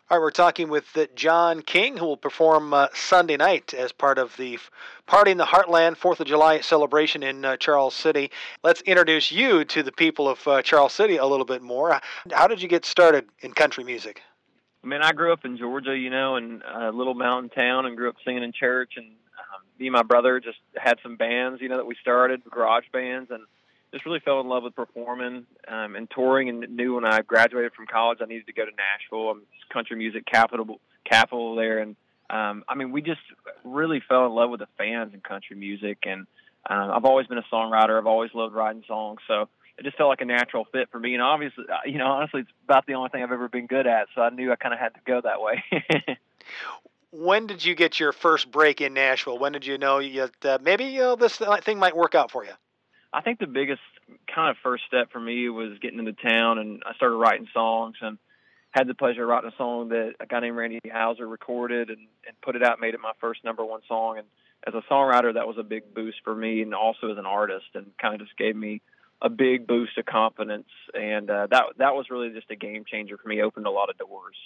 All right, we're talking with John King, who will perform Sunday night as part of the Party in the Heartland 4th of July celebration in Charles City. Let's introduce you to the people of Charles City a little bit more. How did you get started in country music? I mean, I grew up in Georgia, in a little mountain town, and grew up singing in church. And me and my brother just had some bands, that we started, garage bands, and just really fell in love with performing and touring. And knew when I graduated from college, I needed to go to Nashville. I'm country music capital there, and I mean, we just really fell in love with the fans in country music. And I've always been a songwriter. I've always loved writing songs, so it just felt like a natural fit for me. And obviously, honestly, it's about the only thing I've ever been good at. So I knew I kind of had to go that way. When did you get your first break in Nashville? When did you know maybe this thing might work out for you? I think the biggest kind of first step for me was getting into town, and I started writing songs, and had the pleasure of writing a song that a guy named Randy Houser recorded and put it out, made it my first #1 song. And as a songwriter, that was a big boost for me, and also as an artist, and kind of just gave me a big boost of confidence. And that was really just a game changer for me, opened a lot of doors.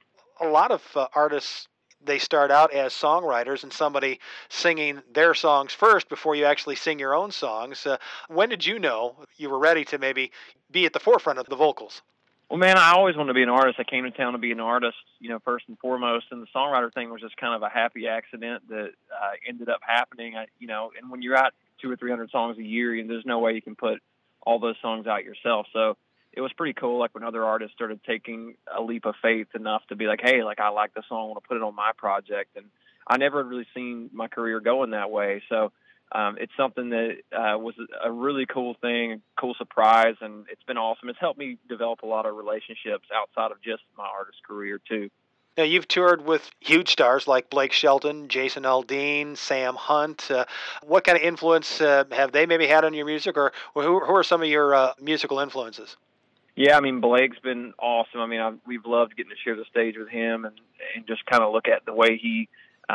A lot of artists, they start out as songwriters and somebody singing their songs first before you actually sing your own songs. When did you know you were ready to maybe be at the forefront of the vocals? Well, man, I always wanted to be an artist. I came to town to be an artist, first and foremost. And the songwriter thing was just kind of a happy accident that ended up happening. And when you're out 200 or 300 songs a year, there's no way you can put all those songs out yourself. So it was pretty cool. Like when other artists started taking a leap of faith enough to be like, hey, like I like the song, I want to put it on my project. And I never had really seen my career going that way. So it's something that was a really cool thing, a cool surprise, and it's been awesome. It's helped me develop a lot of relationships outside of just my artist career too. Now, you've toured with huge stars like Blake Shelton, Jason Aldean, Sam Hunt. What kind of influence have they maybe had on your music, or who are some of your musical influences? Yeah, I mean, Blake's been awesome. I mean, we've loved getting to share the stage with him and just kind of look at the way he,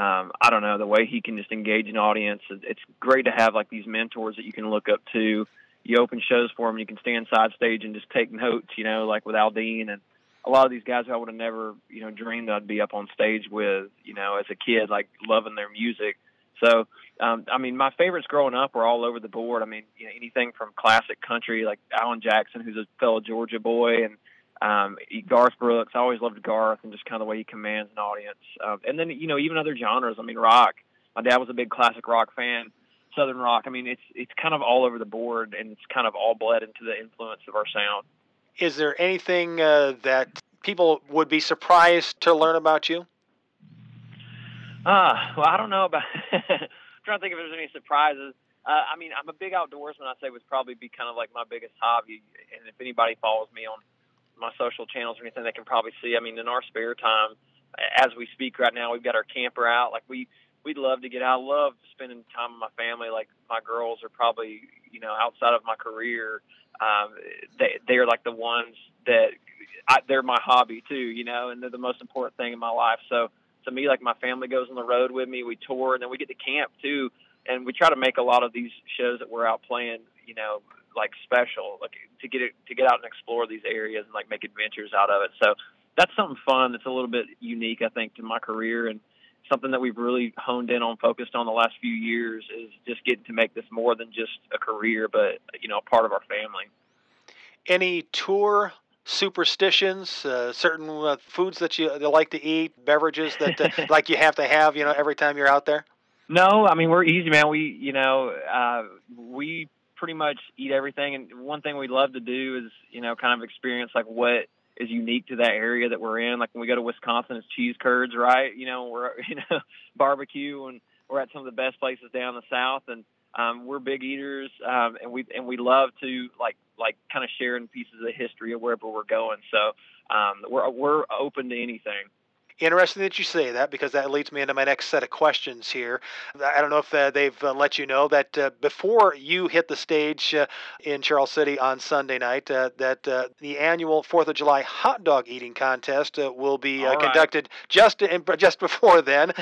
I don't know, the way he can just engage an audience. It's great to have like these mentors that you can look up to. You open shows for them, you can stand side stage and just take notes, like with Aldean and a lot of these guys who I would have never, dreamed I'd be up on stage with, as a kid, like loving their music. So, I mean, my favorites growing up were all over the board. I mean, anything from classic country like Alan Jackson, who's a fellow Georgia boy, and Garth Brooks. I always loved Garth and just kind of the way he commands an audience. And then, even other genres. I mean, rock. My dad was a big classic rock fan, Southern rock. I mean, it's kind of all over the board, and it's kind of all bled into the influence of our sound. Is there anything that people would be surprised to learn about you? Well, I don't know about. I'm trying to think if there's any surprises. I mean, I'm a big outdoorsman. I'd say would probably be kind of like my biggest hobby. And if anybody follows me on my social channels or anything, they can probably see. I mean, in our spare time, as we speak right now, we've got our camper out. Like we'd love to get out. I love spending time with my family. Like my girls are probably, outside of my career, they're like the ones that they're my hobby too, and they're the most important thing in my life. So to me, like my family goes on the road with me, we tour, and then we get to camp too. And we try to make a lot of these shows that we're out playing, like special, like to get out and explore these areas and like make adventures out of it. So that's something fun. That's a little bit unique, I think, to my career, and something that we've really honed in on, focused on the last few years is just getting to make this more than just a career, but, a part of our family. Any tour superstitions, certain foods that you like to eat, beverages that like you have to have, every time you're out there? No, I mean, we're easy, man. We pretty much eat everything. And one thing we love to do is, kind of experience like what is unique to that area that we're in. Like when we go to Wisconsin, it's cheese curds, right? We're, barbecue, and we're at some of the best places down the South. And we're big eaters, and we love to like kind of sharing pieces of the history of wherever we're going. So we're open to anything. Interesting that you say that, because that leads me into my next set of questions here. I don't know if they've let you know that before you hit the stage in Charles City on Sunday night, that the annual 4th of July hot dog eating contest will be conducted just before then.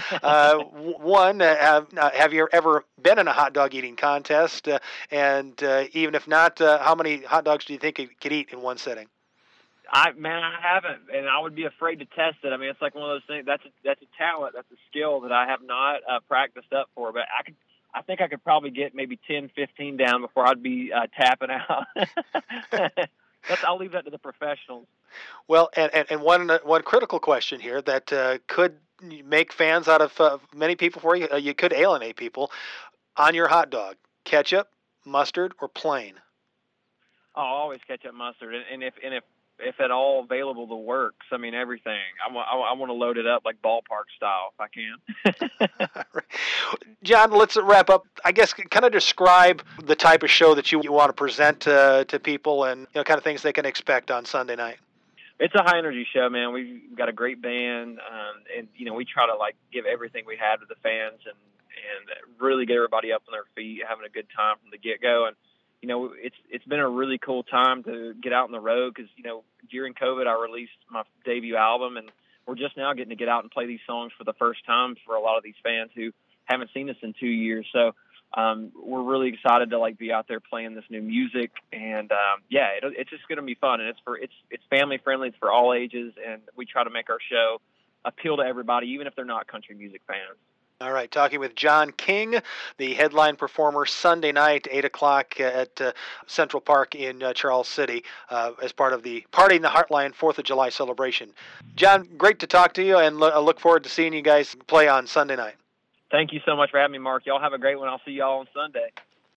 Have you ever been in a hot dog eating contest? And even if not, how many hot dogs do you think you could eat in one sitting? I haven't, and I would be afraid to test it. I mean, it's like one of those things. That's a talent, that's a skill that I have not practiced up for. But I think I could probably get maybe 10, 15 down before I'd be tapping out. I'll leave that to the professionals. Well, and one critical question here that could make fans out of many people for you. You could alienate people. On your hot dog, ketchup, mustard, or plain? Oh, always ketchup, mustard, and if at all available, the works. I mean, everything. I want to load it up like ballpark style if I can. John, let's wrap up. I guess kind of describe the type of show that you want to present to people, and kind of things they can expect on Sunday night. It's a high energy show, man. We've got a great band, and we try to like give everything we have to the fans, and really get everybody up on their feet, having a good time from the get go. And it's been a really cool time to get out on the road because during COVID I released my debut album, and we're just now getting to get out and play these songs for the first time for a lot of these fans who haven't seen us in 2 years. So we're really excited to like be out there playing this new music, and it's just going to be fun, and it's family friendly, it's for all ages, and we try to make our show appeal to everybody, even if they're not country music fans. All right, talking with John King, the headline performer Sunday night, 8 o'clock at Central Park in Charles City as part of the Party in the Heartland 4th of July celebration. John, great to talk to you, and I look forward to seeing you guys play on Sunday night. Thank you so much for having me, Mark. Y'all have a great one. I'll see y'all on Sunday.